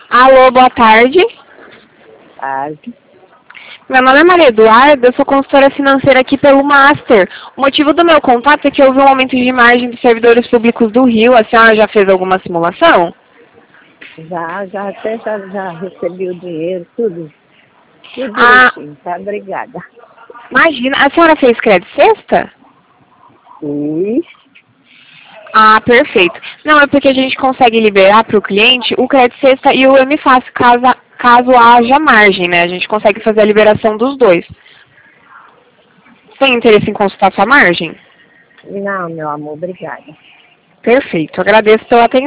Alô, boa tarde. Tarde. Meu nome é Maria Eduarda, eu sou consultora financeira aqui pelo Master. O motivo do meu contato é que houve um aumento de margem dos servidores públicos do Rio. A senhora já fez alguma simulação? Já até já recebi o dinheiro, tudo Ah, direitinho, tá? Obrigada. imagina. A senhora fez crédito sexta? E Ah, perfeito. Não, é porque a gente consegue liberar para o cliente o crédito sexta e o MFACE, caso haja margem, né? A gente consegue fazer a liberação dos dois. Tem interesse em consultar sua margem? não, meu amor, obrigada. Perfeito. Agradeço pela atenção.